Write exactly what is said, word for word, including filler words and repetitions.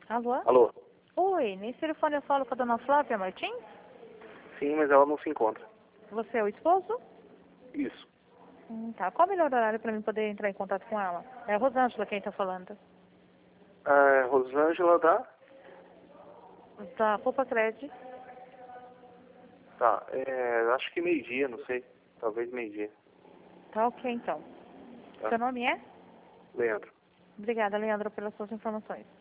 Alô? Alô? Oi, nesse telefone eu falo com a dona Flávia Martins? Sim, mas ela não se encontra. Você é o esposo? Isso. Hum, tá. Qual o melhor horário para mim poder entrar em contato com ela? É a Rosângela quem tá falando. A Rosângela da... Da Poupa Cred. Tá, é, acho que meio-dia, não sei. Talvez meio-dia. Tá ok, então. Tá. Seu nome é? Leandro. Obrigada, Leandro, pelas suas informações.